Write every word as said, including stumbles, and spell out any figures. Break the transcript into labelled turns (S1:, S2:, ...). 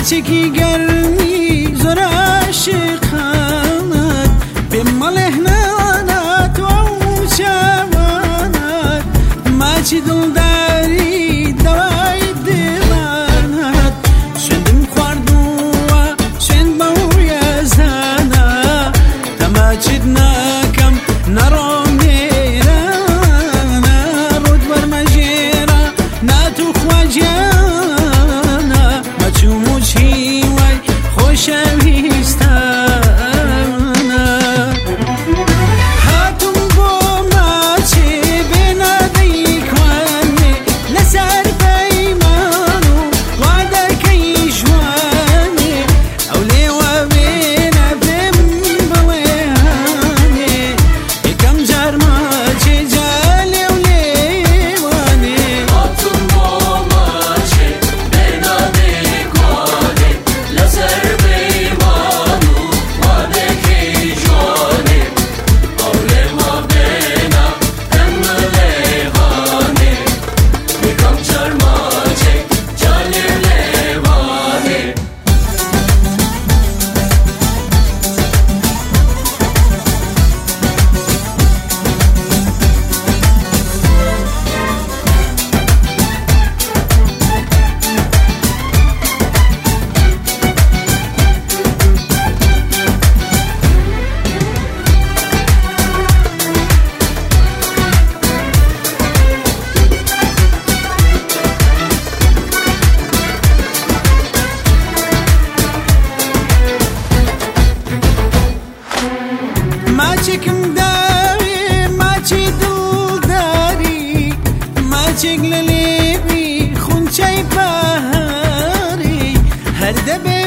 S1: چکی گرمی زور عاشقانت به ماله نانت و جوانت ما چی دل داری دوای دلانت شندم خواردو و شند باوی زانا تما چید نکم نرو میرانا رود بر مجیرا نتو خواجانا ما چومو چی وای خوشویستانا هاتم بو ما چی بینا دیکوانه لسر بیمانو وعده کی جوانه اولی و بینا بیم بلیانه یکم جار ما چی جالی ولیوانه
S2: هاتم بو ما چی بینا دیکوانه لسر بیمانو وعده کی جوانه اولی و بینا بیم بلیانه یکم جار ما چی جالی ولیوانه
S1: ما چکم داری ما چی دل داری ما چک للیبی خونچه بهاری هر دبی